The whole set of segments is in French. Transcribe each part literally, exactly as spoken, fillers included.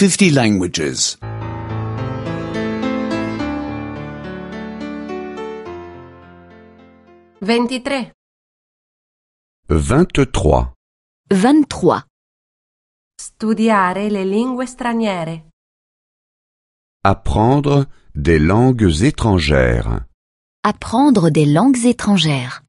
fifty languages. ventitré. vingt-trois. vingt-trois. Studiare le lingue straniere. Apprendre des langues étrangères. Apprendre des langues étrangères.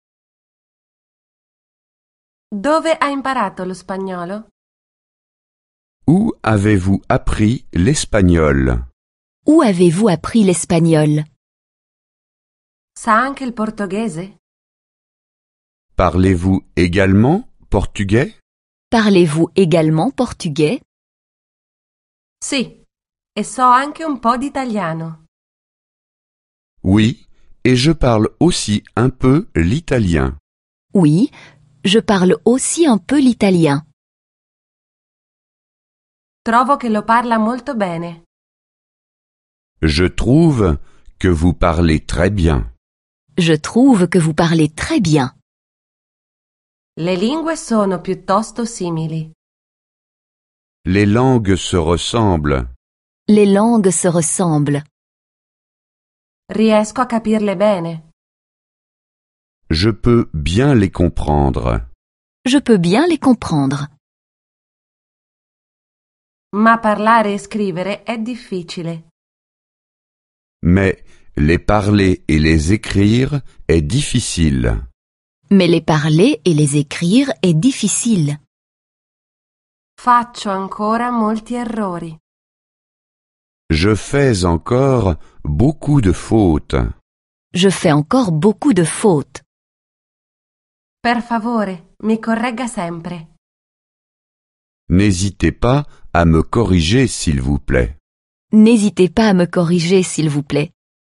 Dove hai imparato lo spagnolo? Où avez-vous appris l'espagnol? Où avez-vous appris l'espagnol? Sa anche il portoghese? Parlez-vous également portugais? Parlez-vous également portugais? Sì, e so anche un po' di italiano. Oui, et je parle aussi un peu l'italien. Oui, je parle aussi un peu l'italien. Trovo che lo parla molto bene. Je trouve que vous parlez très bien. Je trouve que vous parlez très bien. Le lingue sono piuttosto simili. Les langues se ressemblent. Les langues se ressemblent. Riesco a capirle bene. Je peux bien les comprendre. Je peux bien les comprendre. Ma parlare e scrivere è difficile. Mais les parler et les écrire est difficile. Mais les parler et les écrire est difficile. Faccio ancora molti errori. Je fais encore beaucoup de fautes. Je fais encore beaucoup de fautes. Per favore, mi corregga sempre. N'hésitez pas à me corriger, s'il vous plaît. N'hésitez pas à me corriger, s'il vous plaît.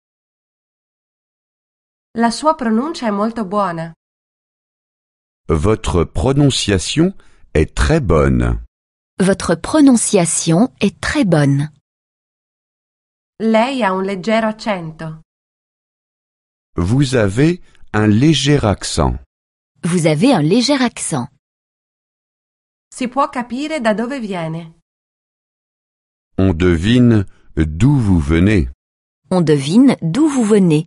La sua pronuncia è molto buona. Votre prononciation est très bonne. Votre prononciation est très bonne. Lei ha un leggero accento. Vous avez un léger accent. Vous avez un léger accent. Si può capire da dove viene. On devine d'où vous venez. On devine d'où vous venez.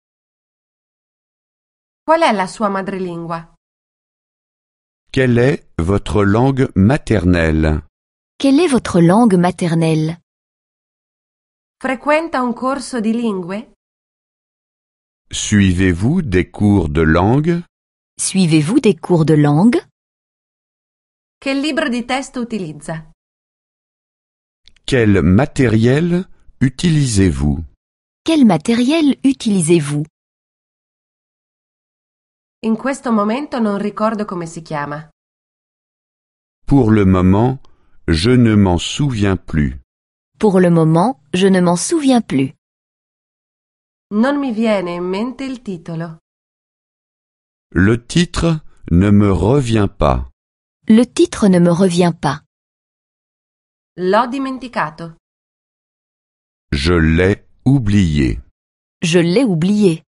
Qual è la sua madrelingua? Quelle est votre langue maternelle? Quelle est votre langue maternelle? Frequenta un corso di lingue? Suivez-vous des cours de langue? Suivez-vous des cours de langue? Che libro di testo utilizza? Quel matériel utilisez-vous? Quel matériel utilisez-vous? In questo momento non ricordo come si chiama. Pour le moment, je ne m'en souviens plus. Pour le moment, je ne m'en souviens plus. Non mi viene in mente il titolo. Le titre ne me revient pas. Le titre ne me revient pas. L'ho dimenticato. Je l'ai oublié. Je l'ai oublié.